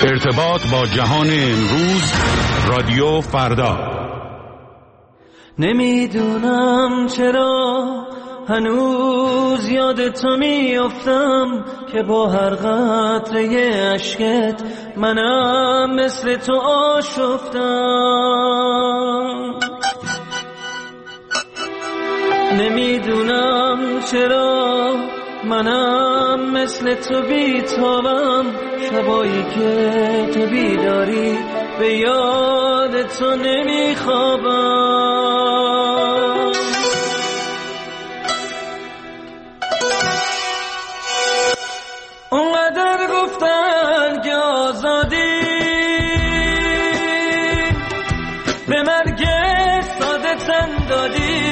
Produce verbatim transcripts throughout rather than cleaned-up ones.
ارتباط با جهان امروز، رادیو فردا. نمیدونم چرا هنوز یاد تو میافتم که با هر قطره اشکت منم مثل تو آشفتم. نمیدونم چرا منم مثل تو بیتابم، شبایی که تو بیداری به یاد تو نمیخوابم. اونقدر گفتن که آزادی به مرگ ساده تن دادی،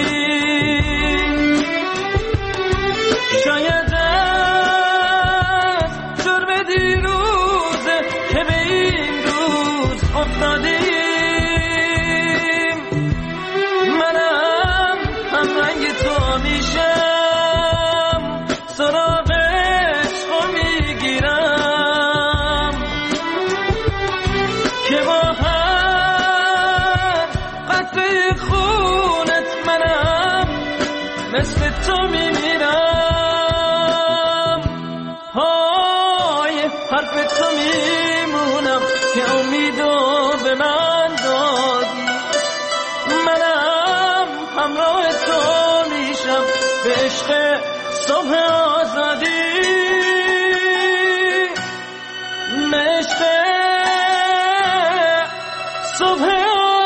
شاید از جرم دیروزه که به این روز افتادیم. منم هم رنگ تو میشم، سراغ عشقو میگیرم که با هر قطره خونت منم مثل تو میمیرم. های حرف تو میمونم که امیدو به من دادی، منم همراه تو میشم به عشق صبح آزادی، به عشق صبح آزادی.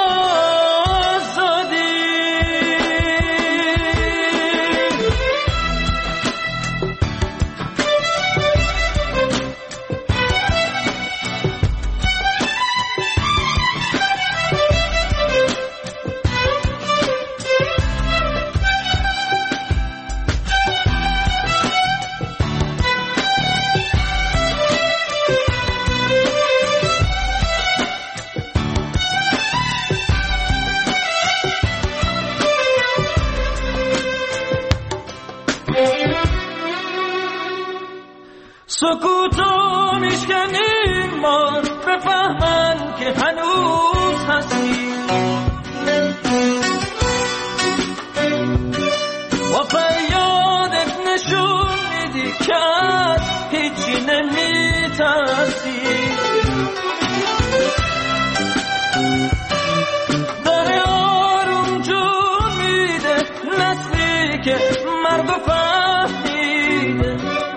سکوتو میشکنیم ما بفهمن که هنوز هستی، و فریادت نشون میدی که از هیچی نمیترسی. داره آروم جون میده نسلی که مرگ و فهمیده.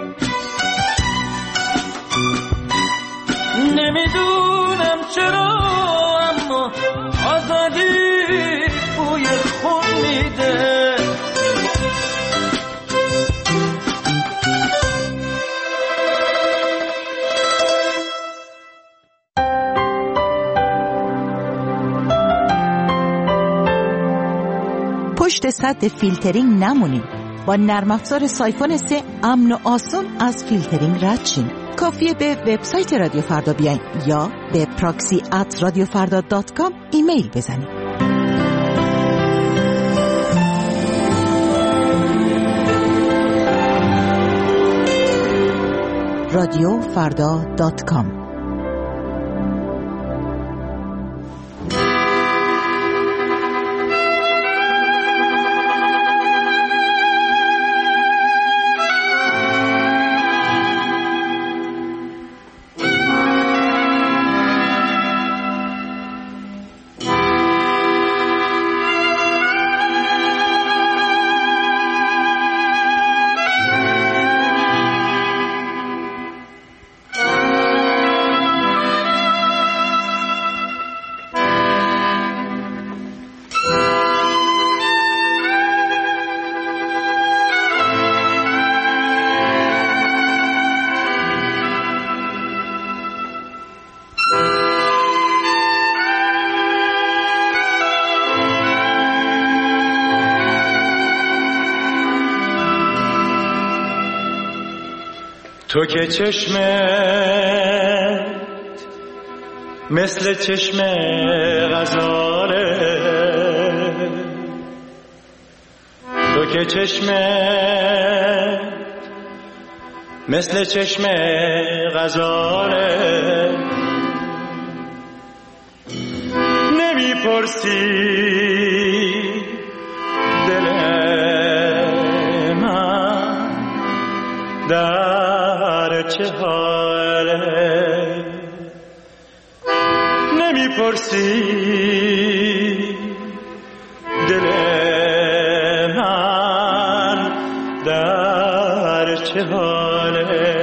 نمیدونم چرا اما آزادی بوی خون میده. پشت سد فیلترینگ نمونید. با نرم افزار سایفون سه امن و آسون از فیلترینگ رد شین. کافیه به وبسایت رادیو فردا بیاین یا به پراکسی ات رادیو فردا دات کام ایمیل بزنید. رادیو فردا دات کام. تو که چشمت مثل چشم غزاله، تو که چشمت مثل چشم غزاله، نمیپرسی دل من در چه حاله، نمیپرسی دل من در چه حاله.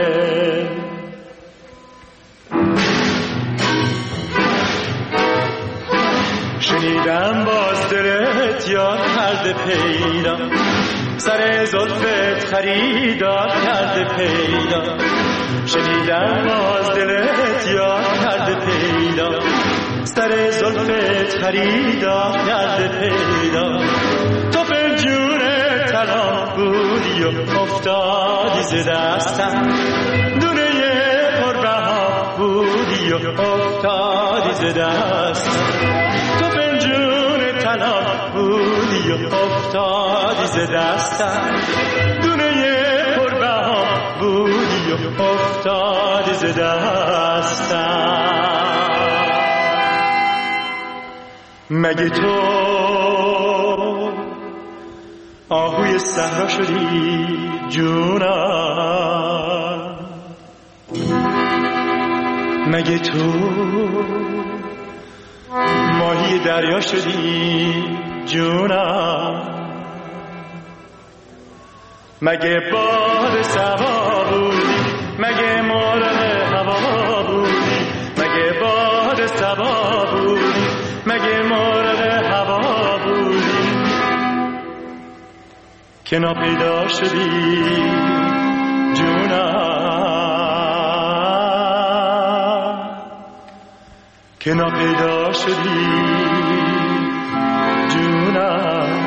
شنیدم باز دلت یاد کرده پیدا، سر زلفت خریدار کرده پیدا. شنیدم باز دلت یاد کرده پیدا، سر زلفت خریدار کرده پیدا. تو فنجون طلا بودی و افتادی ز دستم، دونه پربها بودی و افتادی ز دستم. تو فنجون طلا بودی و افتادی ز دستم، دونه پربها بودی و افتادی ز دستم. مگه تو آهوی صحرا شدی جونم، مگه تو ماهی دریا شدی جونم، مگه باد صبا بودی، مگه مرغ هوا بودی، مگه باد صبا بودی، مگه مرغ هوا بودی که ناپیدا شدی جونم، که ناپیدا شدی جونم.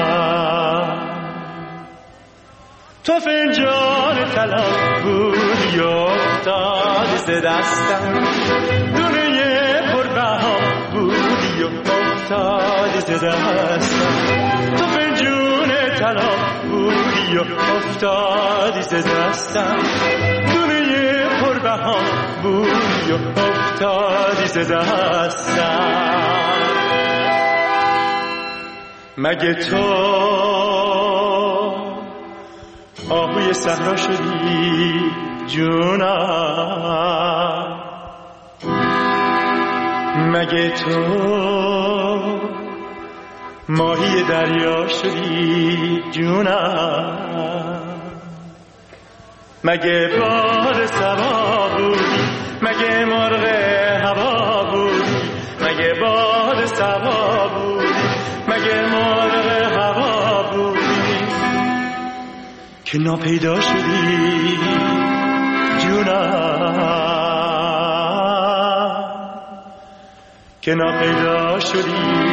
تو فنجان طلا بودی و افتادی ز دستم، دونه پربها بودی و افتادی ز دستم. تو فنجون طلا بودی و افتادی ز دستم، دونه پربها بودی و افتادی ز دستم. مگه تو آهوی صحرا شدی جونم، مگه تو ماهی دریا شدی جونم، مگه باد صبا بودی، مگه مرغ هوا بودی، مگه باد صبا بودی، مگه مرغ هوا بودی که ناپیدا شدی جونم، که ناپیدا شدی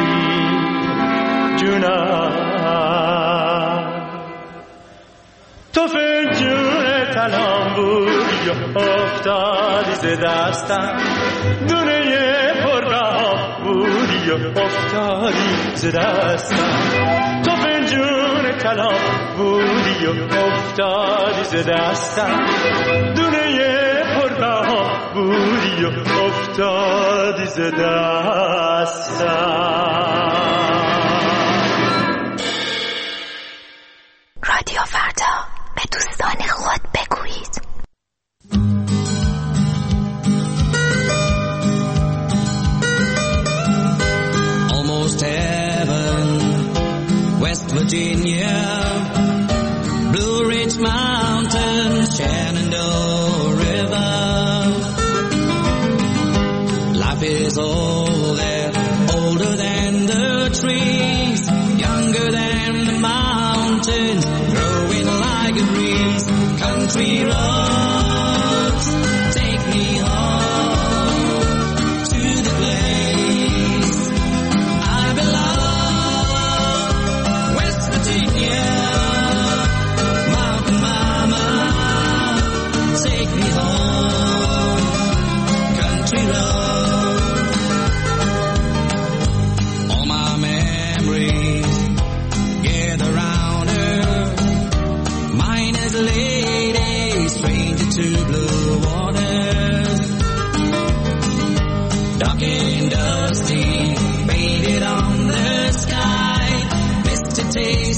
جونم. تو فنجون طلا بودی و افتادی ز دستم، دونه پربها بودی و افتادی ز دستم. تو فنجون طلا بودی و افتادی ز دستم، دونه پربها بودی و افتادی ز دستم. رادیو فردا، به دوستان خود بگویید. Almost heaven, West Virginia, Blue Ridge Mountains, Shenandoah River. Life is old and older than the tree.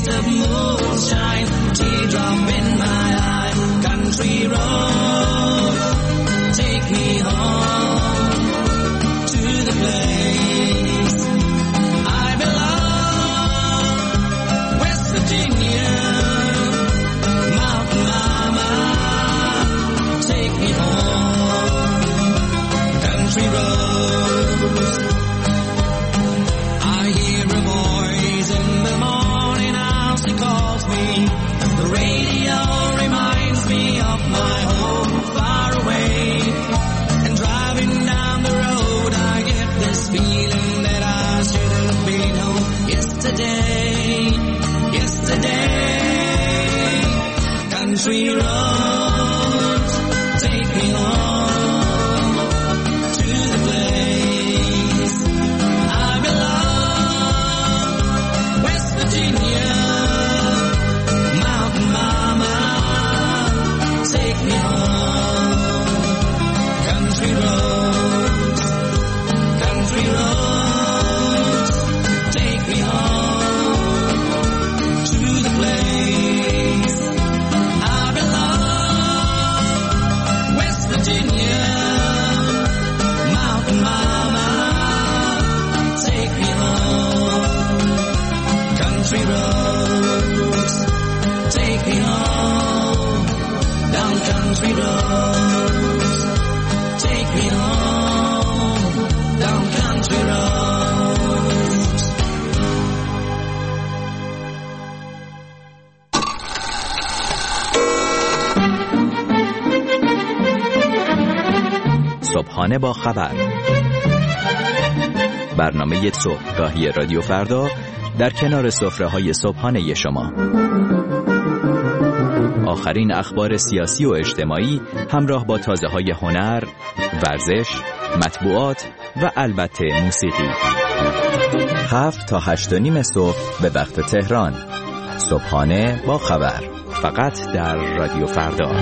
taste of moonshine, teardrop in my eye. Country road, take me home to the place I belong. West Virginia, Mountain Mama, take me home. Country roads. I hear a voice in the morning house, it calls me. The radio reminds me of my home far away. And driving down the road, I get this feeling that I should have been home yesterday, yesterday. Country roads, take me home to the place I belong. West Virginia, Mountain Mama, take me home. Country roads, country roads, take me home to the place I belong. West Virginia, Mountain Mama, take me home. Country roads, take me home. Down country roads, take me home. Down country roads. صبحانه با خبر، برنامه صبحگاهی رادیو فردا در کنار سفره‌های صبحانه شما. آخرین اخبار سیاسی و اجتماعی همراه با تازه‌های هنر، ورزش، مطبوعات و البته موسیقی. هفت تا هشت و نیم صبح به وقت تهران. صبحانه با خبر، فقط در رادیو فردا.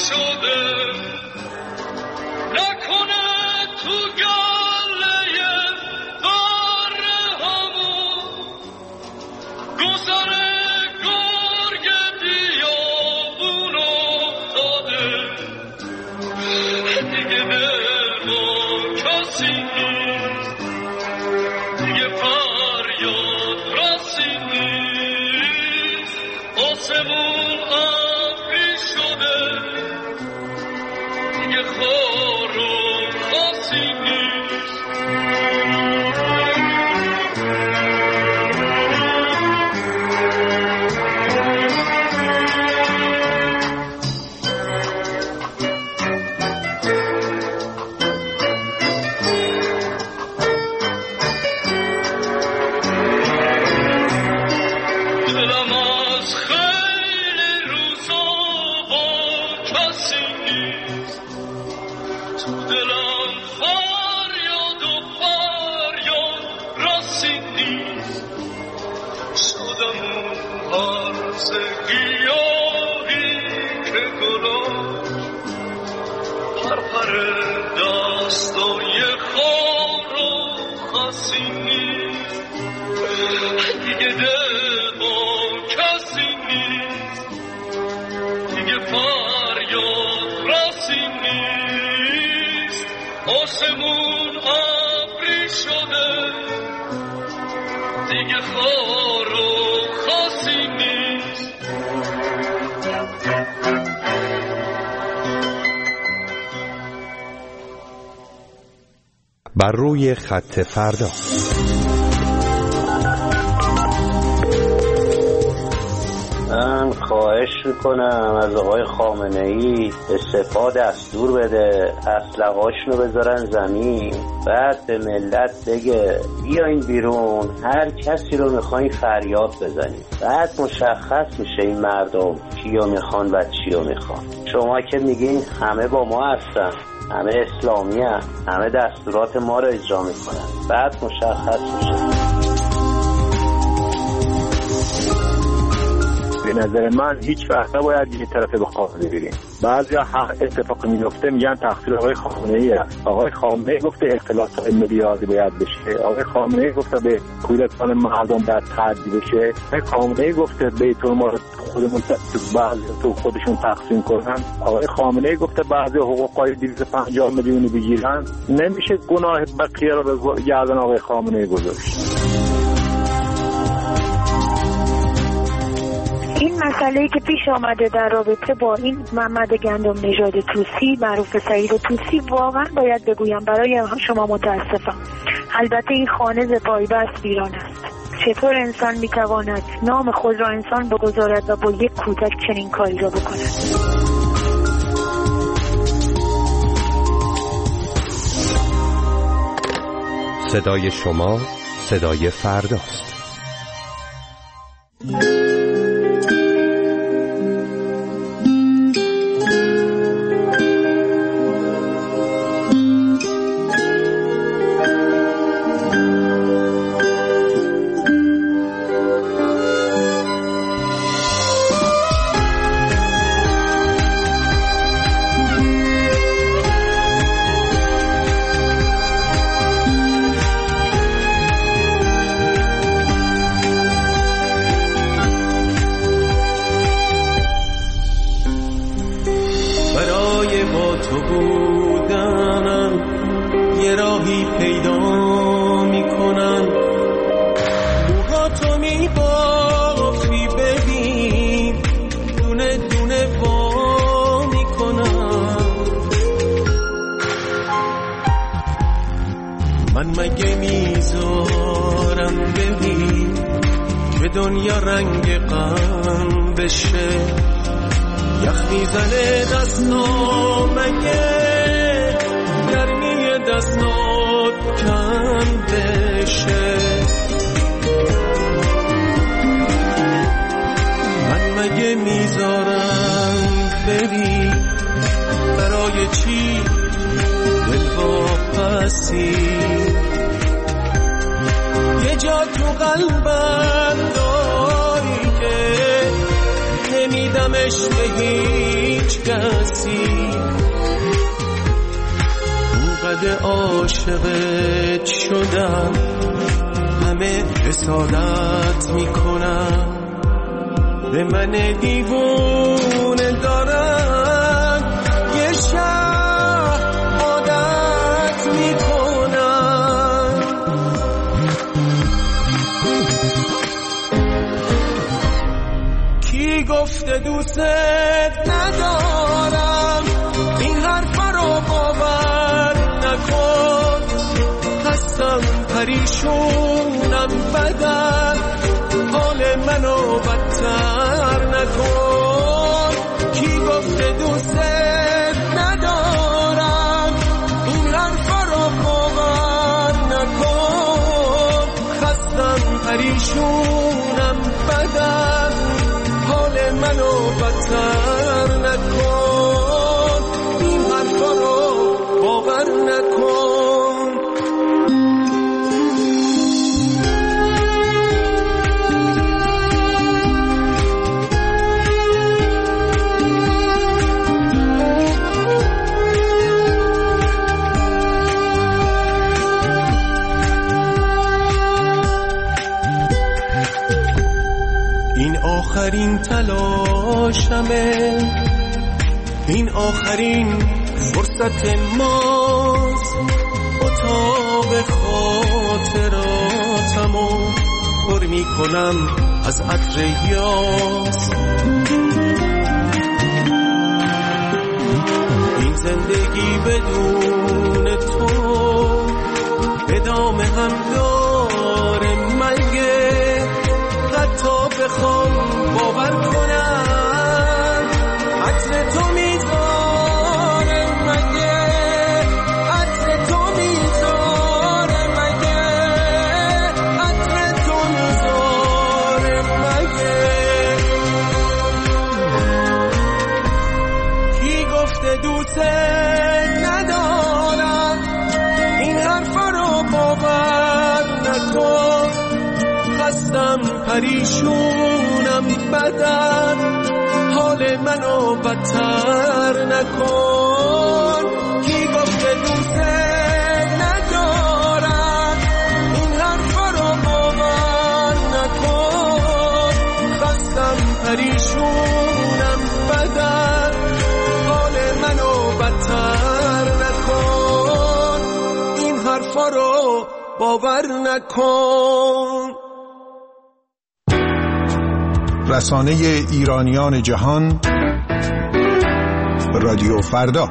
بر روی خط فردا. من خواهش میکنم از آقای خامنه‌ای استعفا دستور بده، اسلحه‌هاشونو بذارن زمین، بعد به ملت بگه بیاین بیرون، هر کسی رو میخواین فریاد بزنید، بعد مشخص میشه این مردم کیو میخوان و چیو میخوان. شما که میگین همه با ما هستن، همه اسلامی هستن، همه دستورات ما رو اجرا میکنن، بعد مشخص میشه. به نظر من هیچ وقت نباید یه طرفه به خامنه بریم. بعضیا هر اتفاقی میفته میگن تقصیر آقای خامنه‌ای است. آقای خامنه‌ای گفته اختلاط میلیاردی باید بشه. آقای خامنه‌ای گفته به کودتان مردم باید تعدی بشه. آقای خامنه‌ای گفته بیت المال خودمون بعضی تو خودشون تقسیم کنن. آقای خامنه‌ای گفته بعضی حقوقای دویست و پنجاه میلیونی بگیرن. نمیشه گناه بقیه رو به گردن آقای خامنه‌ای گذاشت. این مسئله‌ای که پیش آمده در رابطه با این محمد گندم نژاد طوسی معروف سعید طوسی، واقعا باید بگویم برای شما متاسفم. البته این خانه ز پایبست ویران است. چطور انسان میتواند نام خود را انسان بگذارد و با یک کودک چنین کاری را بکند؟ صدای شما صدای فرداست. دنیا رنگ غم بشه، یخ میزنه دستام، مگه گرمی دستات کم بشه؟ من مگه میذارم بری؟ برای چی دل واپسی؟ یه جا تو قلبم داری که نمیدمش به هیچ کسی اونقدر عاشقت شدم همه حسادت میکنم به من دیوونه دارن یه شهر عادت میکنن کی گفته دوست ندارم این حرفا رو باور نکن هستم پریشونم بدن حال منو بدتر نکن کی گفته دوست ندارم این حرفا رو باور نکن خستم پریشونم بدن حال منو بدتر نکن این حرفا رو باور نکن آخرین تلاشمه این آخرین فرصت ماست اتاق خاطراتمو پر میکنم از عطر یاس این زندگی بدون تو ادامه هم داره مگه حتی بخوام باور کنم عطر تو میذاره مگه عطر تو میذاره مگه عطر تو میذاره مگه کی گفته دوست ندارم این حرفا رو باور نکن خستم پریشونم بدن حال منو بدتر نکن کی گفته دوست ندارم این حرفا رو باور نکن خستم پریشونم بدن حال منو بدتر نکن این حرفا رو باور نکن رسانه ایرانیان جهان رادیو فردا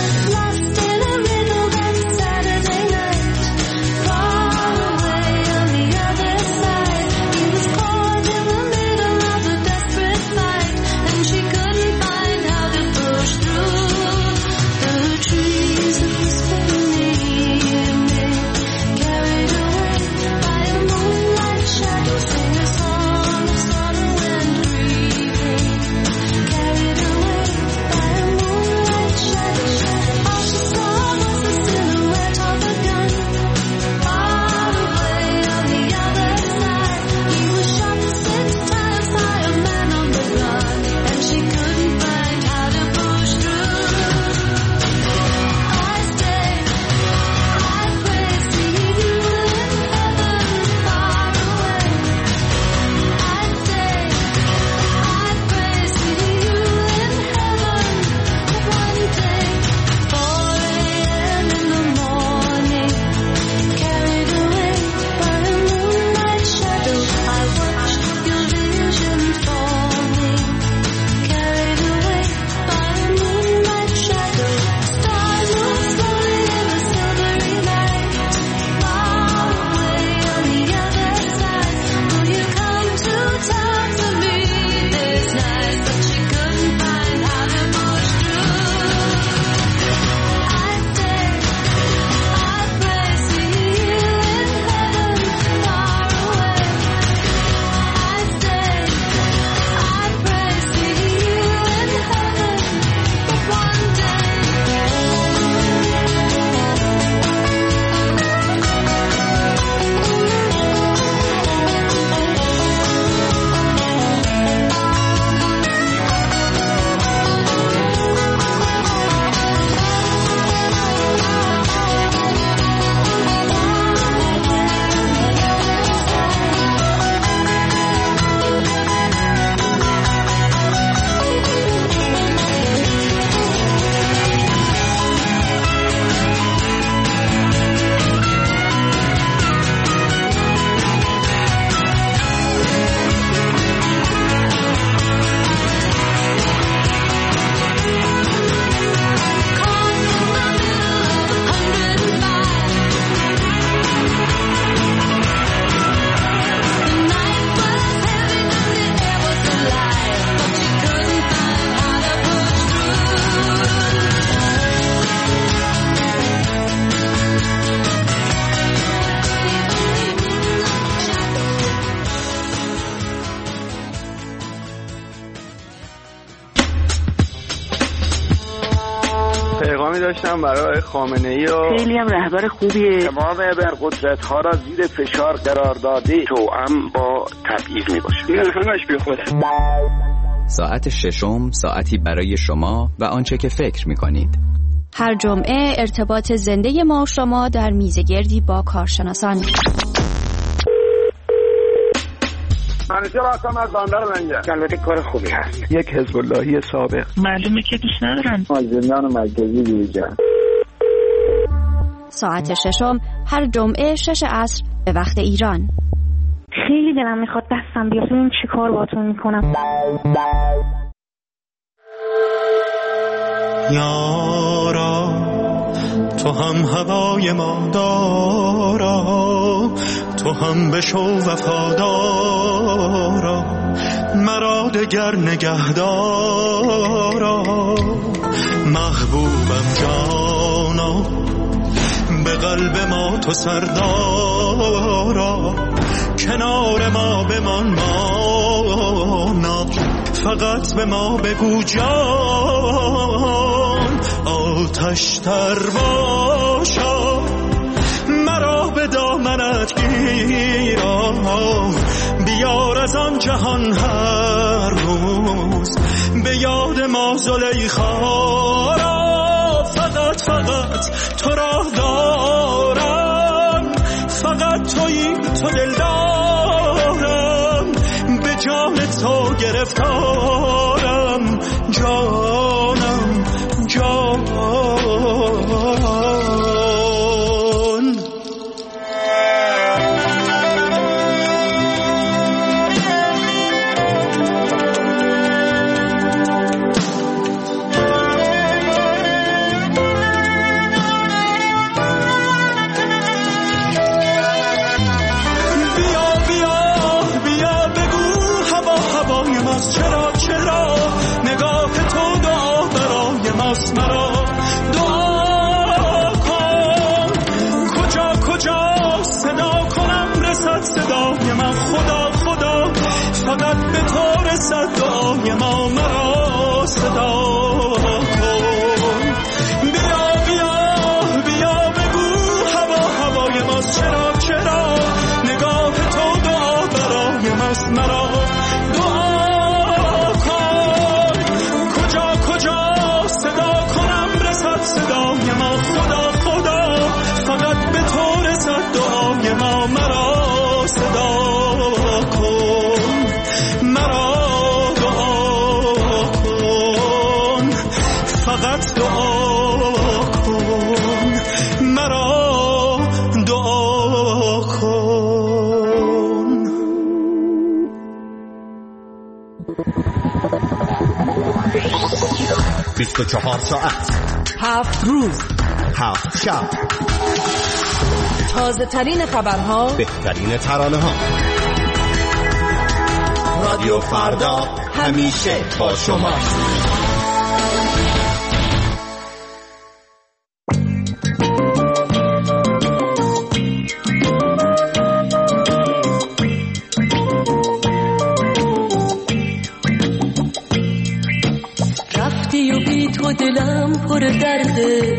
Lost in a rhythm and Saturday night, far away. داشتم برای خامنه‌ای و خیلی هم رهبر خوبیه. تمام ابرقدرت‌ها را زیر فشار قرار داده توأم با تبعیض میباشه. این همش بی خوده. ساعت ششم ساعتی برای شما و آنچه که فکر می‌کنید. هر جمعه ارتباط زنده ما و شما در میزگردی با کارشناسان. منیجر هستم از بندر لنگر. البته کار خوبی هست. یک حزب اللهی سابق. معلومه که دوست ندارن. زندان مرکزی دیجا. ساعت ششم هر جمعه شش عصر به وقت ایران. خیلی دلم میخواد دستم بیاد ببینم چی کار باتون میکنم. یارا تو هم هوای ما دارا، تو هم بشو وفادارا، مرا دگر نگهدارا. محبوبم جانا، به قلب ما تو سردارا، کنار ما بمان مانا، فقط به ما بگو جان. آتش تر باشا، مرا به دامنت گیرا، بیار از آن جهان هر روز به یاد ما زلیخا را. فقط فقط تو را دارم، فقط تویی تو دل دارم، به جان تو گرفتارم، جانم جان. چرا چرا نگاه تو دعا برای ماست، مرا دعا کن. کجا کجا صدا کنم رسد صدای من، خدا خدا فقط به تو رسد دعای ما، مرا صدا کن. بیا بیا بیا بگو هوا هوای ماست، چرا چرا نگاه تو دعا برای ماست، مرا صدای ما، خدا خدا فقط به تو رسد دعای ما، مرا صدا کن، مرا دعا کن، فقط دعا کن، مرا دعا کن. بیست و چهار ساعت، هفت روز، هفت شب، تازه ترین خبرها، بهترین ترانه ها. رادیو فردا همیشه با شما. رفتی و بی تو دلم پر درده،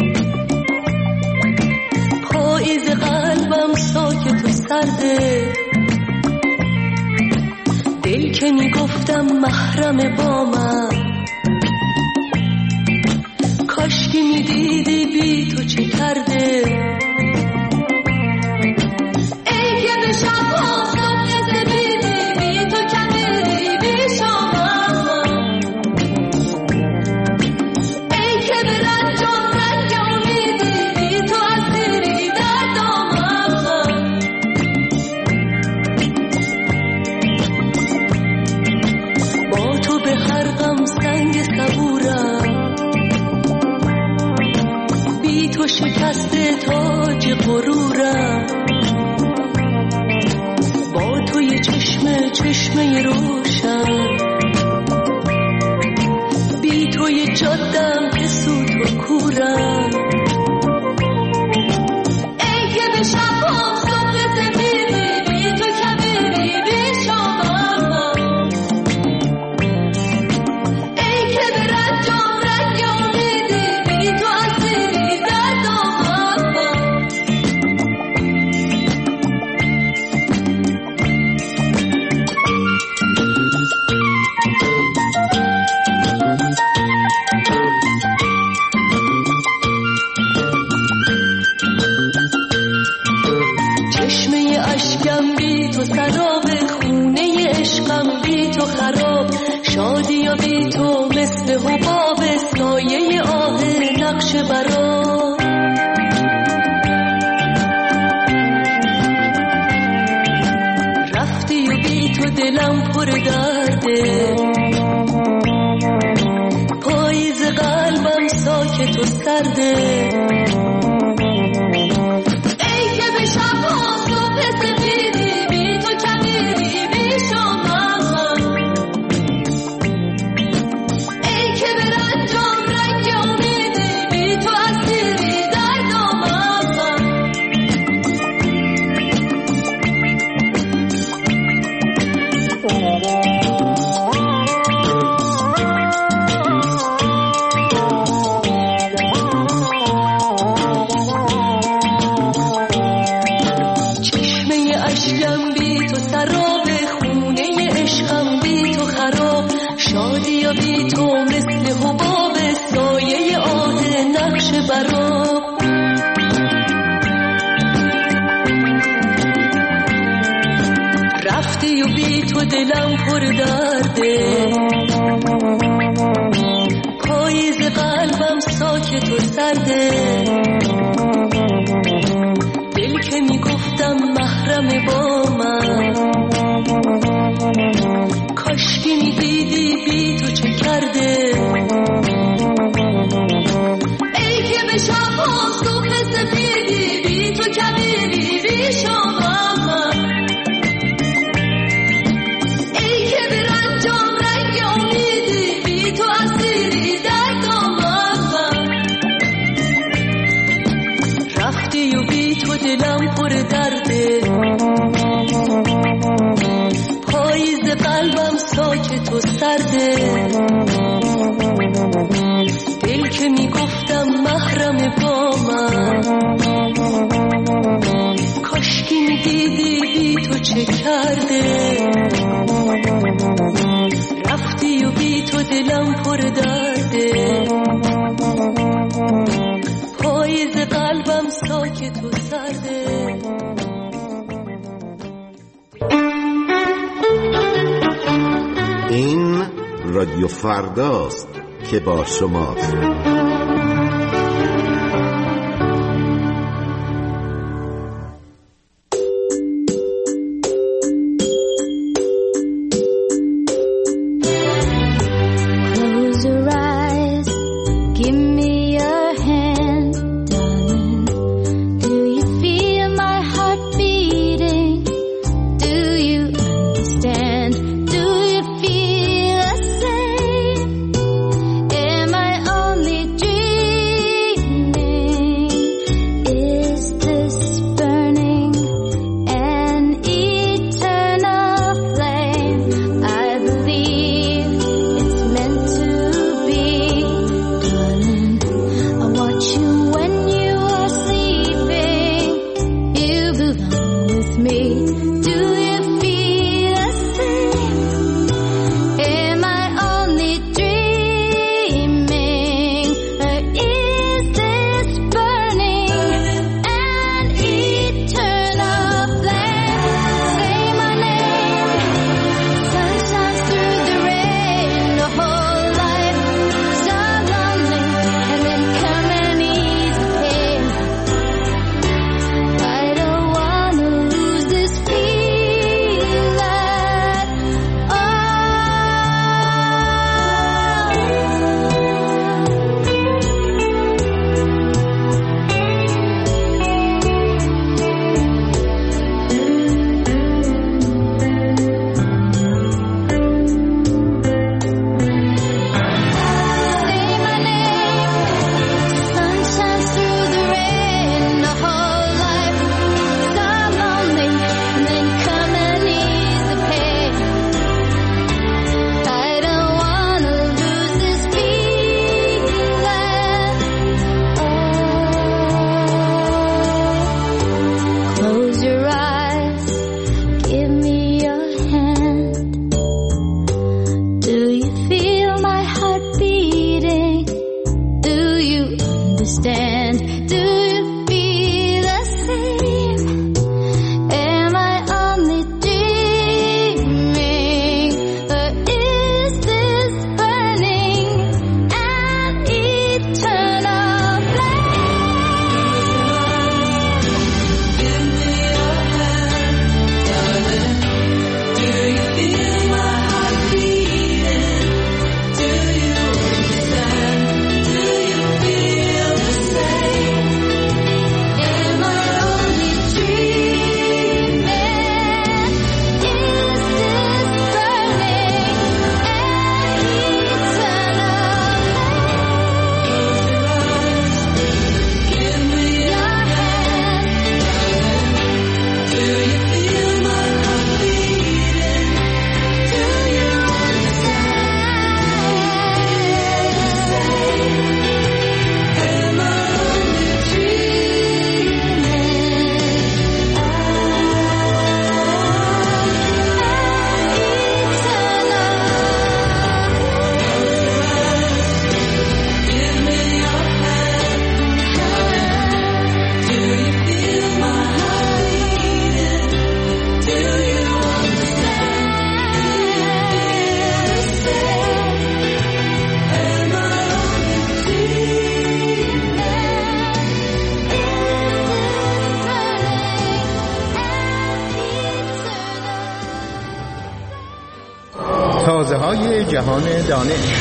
پاییز قلبم ساکت و سرده، دل که میگفتم محرم با من، کاش که میدیدی بی تو چه کرده. ای که به شب ها صبح زدیدی بی تو کمیدی بی شامم، ای که به رنجام رنگ امیدی بی تو اسیری در دامم. با تو به هر غم سنگ صبورم، بی تو شکست تاج غرورم، با تو یه چشمه چشمه روشن، بی تو یه جادم که سوت و کورم. ای که به شب ها صبح زدیدی بی تو کبیری بی شامم، ای که به رنجام رنگ امیدی بی تو اسیری اشکم بی تو سراب، خونه عشقم بی تو خراب، شادی و بی تو مثل حباب، سایه آه نقش برا. رفتی و بی تو دلم پر درده، پاییز قلبم ساکت و سرده. ای که به شبها صبح سفیدی، بی تو کمیری بی شامم، ای که به رنجام رنگ امیدی، بی تو اسیری در دامم. شادی و بی تو مثل حباب، سایه آه نقش براب. رفتی و بی تو دلم پر درده، پاییز قلبم ساکت و سرده. دل که می گفتم محرم با من، کاشکی می دیدی بی تو چه کرده. ای که به شبها صبح سفیدی، بی تو کمیری بی شامم، ای که به رنجام رنگ امیدی، بی تو اسیری در دامم. رفتی و بی تو دلم پر درده، پاییز قلبم ساکت و سرده. دل که می گفتم محرم با من، کاشکی می دیدی بی تو چه کرده. رفتی و بی تو دلم پر درده، پاییز قلبم ساکت و سرده. این رادیو فرداست که با شماست. تازه های جهان دانش.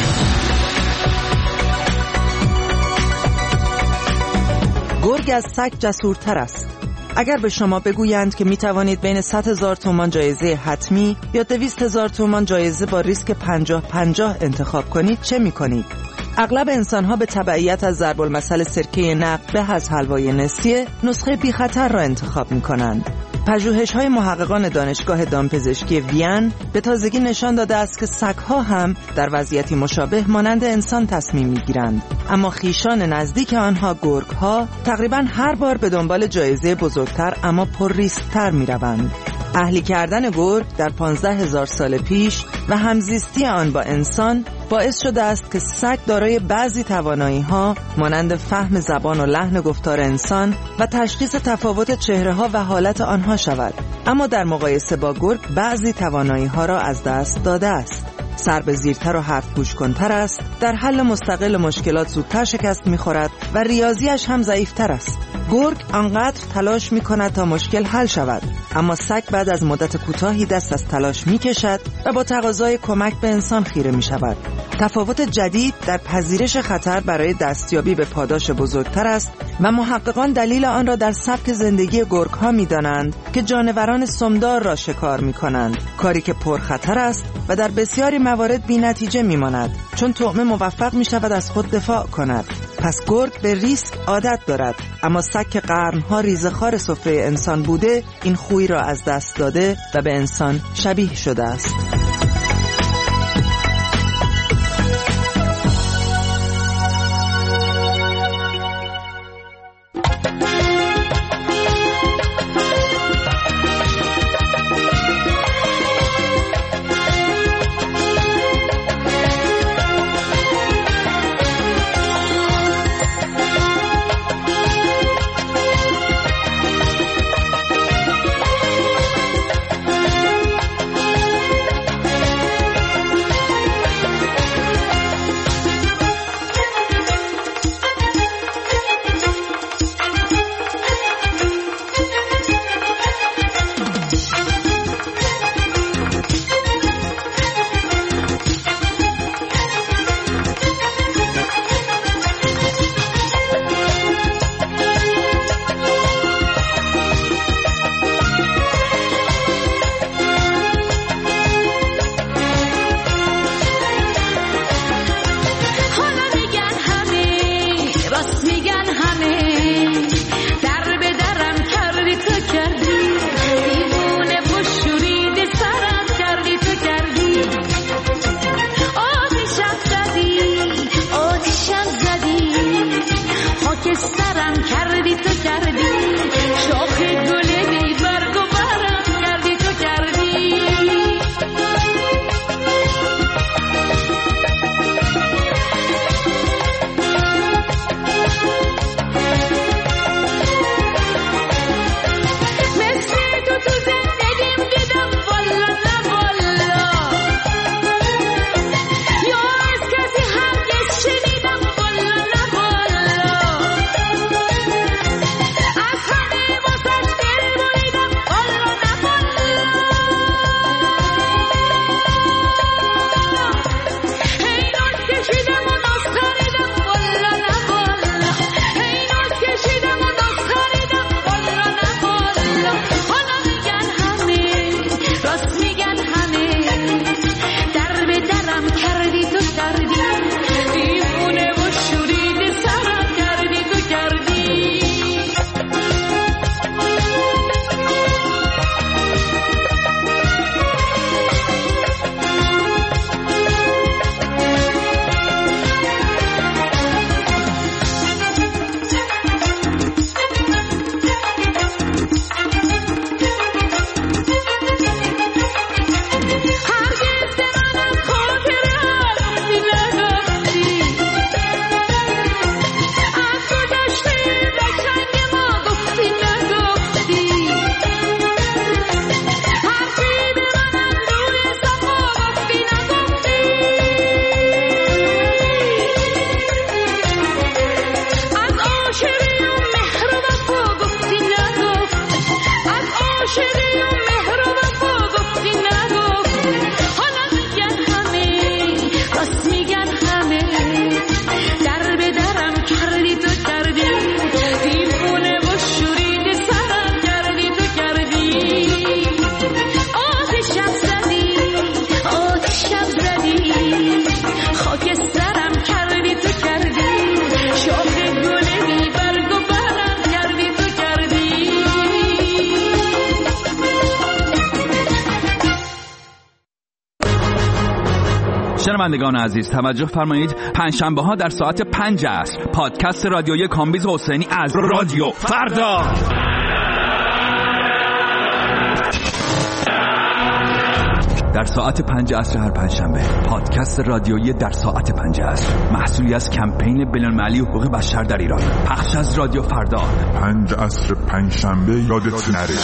گرگ از سگ جسورتر است. اگر به شما بگویند که می توانید بین صد هزار تومان جایزه حتمی یا دویست هزار تومان جایزه با ریسک پنجاه پنجاه انتخاب کنید، چه می کنید؟ اغلب انسان‌ها به تبعیت از ضرب المثل سرکه نقد به از حلوای نسیه نسخه بی خطر را انتخاب می کنند. پژوهش‌های محققان دانشگاه دامپزشکی وین به تازگی نشان داده است که سگ‌ها هم در وضعیتی مشابه مانند انسان تصمیم می‌گیرند، اما خویشان نزدیک آنها گرگ‌ها تقریباً هر بار به دنبال جایزه بزرگتر اما پر ریسک‌تر می‌روند. اهلی کردن گرگ در پانزده هزار سال پیش و همزیستی آن با انسان باعث شده است که سگ دارای بعضی توانایی‌ها مانند فهم زبان و لحن گفتار انسان و تشخیص تفاوت چهره‌ها و حالت آنها شود، اما در مقایسه با گرگ بعضی توانایی‌ها را از دست داده است. سر به زیرتر و حرف گوش کنتر است، در حل مستقل مشکلات زودتر شکست می‌خورد و ریاضیش هم ضعیف‌تر است. گرگ آنقدر تلاش می‌کند تا مشکل حل شود، اما سگ بعد از مدت کوتاهی دست از تلاش می‌کشد و با تقاضای کمک به انسان خیره می‌شود. تفاوت جدید در پذیرش خطر برای دستیابی به پاداش بزرگتر است و محققان دلیل آن را در سبک زندگی گرگ‌ها می‌دانند که جانوران سمدار را شکار می‌کنند، کاری که پرخطر است و در بسیاری موارد بی‌نتیجه می‌ماند، چون طعمه موفق می‌شود از خود دفاع کند. پس گرگ به ریسک عادت دارد، اما سگ که قرن‌ها ریزه‌خوار سفره انسان بوده این خوی را از دست داده و به انسان شبیه شده است. شنوندگان عزیز توجه فرمایید، پنجشنبه ها در ساعت پنج عصر پادکست رادیویی کامبیز حسینی از رادیو فردا در ساعت پنج عصر هر پنجشنبه. پادکست رادیویی در ساعت پنج عصر محصولی از کمپین بین‌المللی حقوق بشر در ایران، پخش از رادیو فردا. پنج عصر پنجشنبه یادت نره.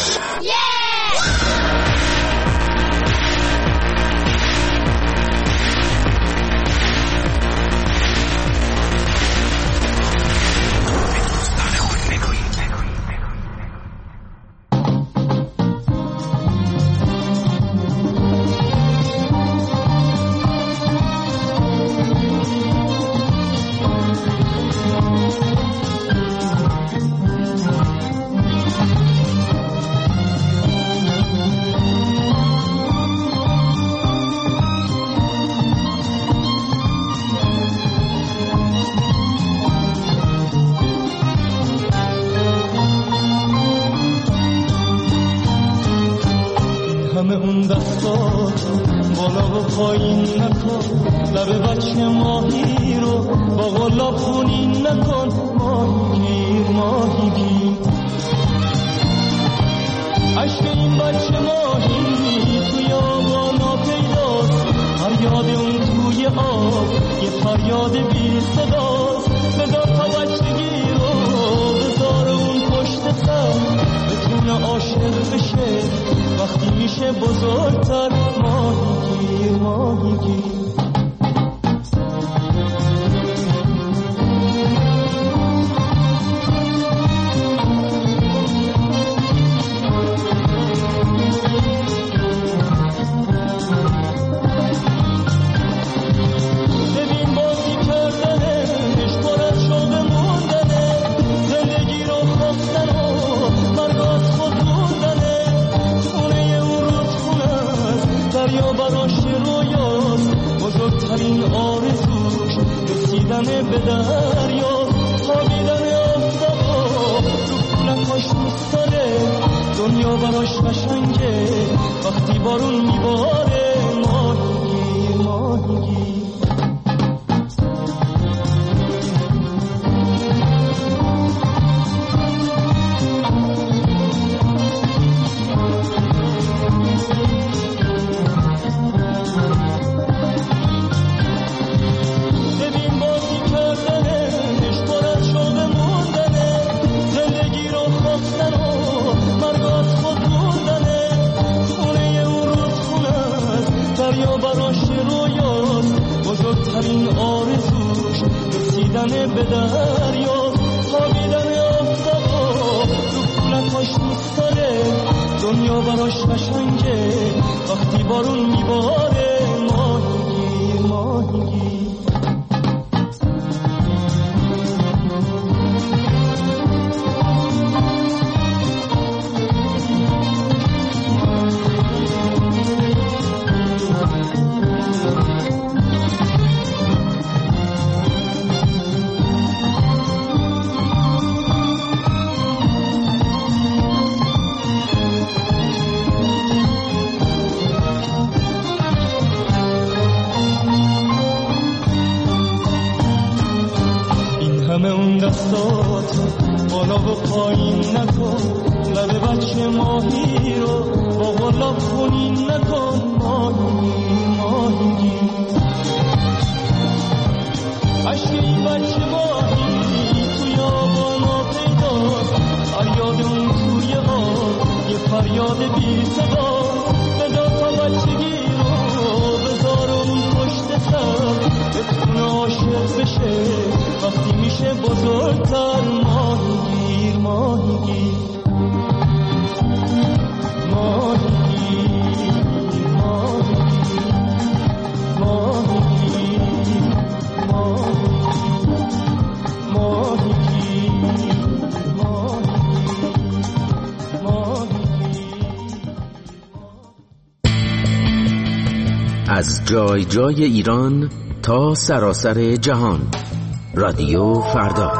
از جای جای ایران تا سراسر جهان، رادیو فردا.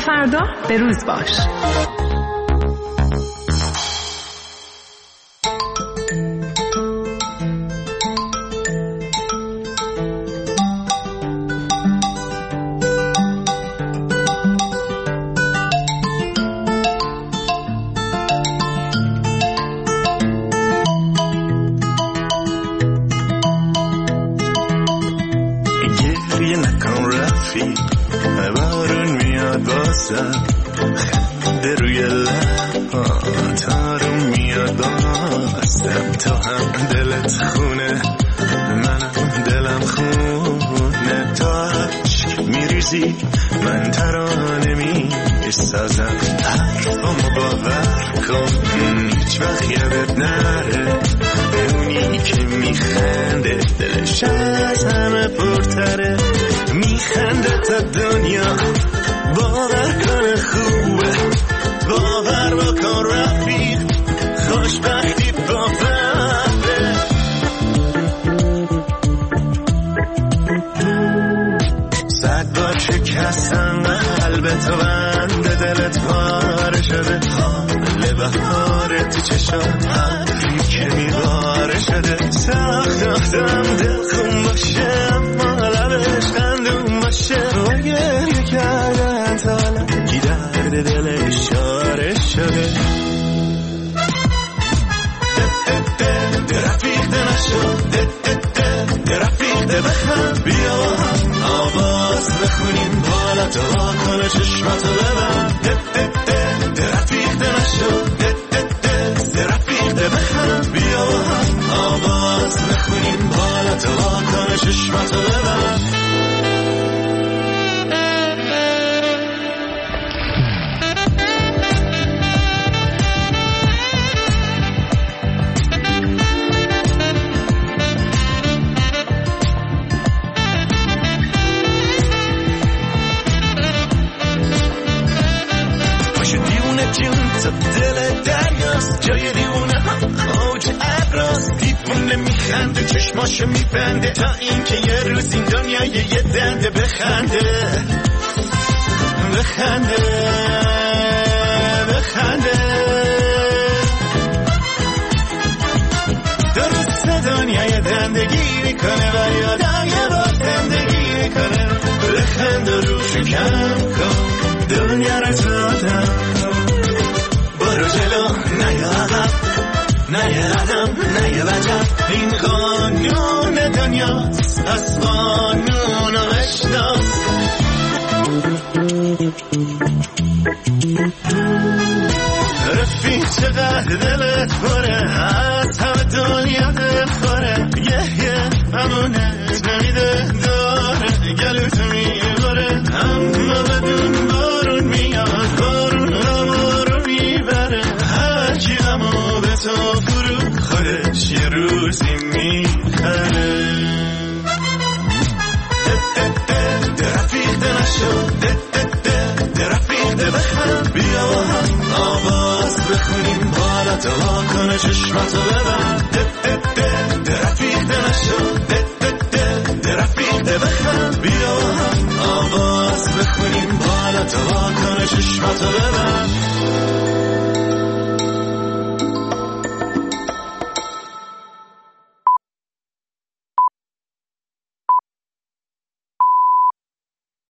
فردا به روز باش. خنده روی لبات آروم میاد باستم تا هم دلت خونه منم دلم خونه تا عشق میریزی من ترانه میسازم حرفامو باور کن هیچ وقت یادت نره به اونی که میخنده دلش از همه پرتره میخنده تا دنیا باور کن خوبه باور بکن رفیق خوشبختی با فرده صد بار شکستن قلب تو بنده دلت پاره شده حال بهاره تو چشات حرفی که میباره شده ساخت ساختم دل خون باشه اما لبش خندون باشه و گریه کردن تا لگی درد دل اشاره شده رفیقه نشد رفیقه بخند بیا با هم آواز بخونیم بالا تو واکنه چشماتو ببند رفیقه نشد رفیقه بخند بیا با هم آواز بخونیم بالا تو واکنه چشماتو ببند دل دریاست جای دیونه اوج ابراست دیوونه میخنده چشماشو میبنده تا اینکه یه روز این دنیا یه دنده بخنده بخنده بخنده درست دنیا یه دنده گیری کنه و یادم یه بار زندگی میکنه بخنده روشو کم کن دنیا رو زادم برو جلو نه یه عقب نه یه قدم نه یه وجب این قانون دنیاست از قانون و اشناس رفیق چقدر دلت پره از همه دنیا دل خوره یه یه همونه نمیده داره گلوتو میباره اما بدون بارون میاد بارون همارو میبره هرکی همو به تو فرو خودش یه روزی میخره رفیقه نشد رفیقه بخند بیا با هم آواز بخونیم بالا تو واکنه چشماتو ببند رفیقه نشد رفیقه بخند بیا با هم آواز بخونیم بالا تو واکنه چشماتو ببند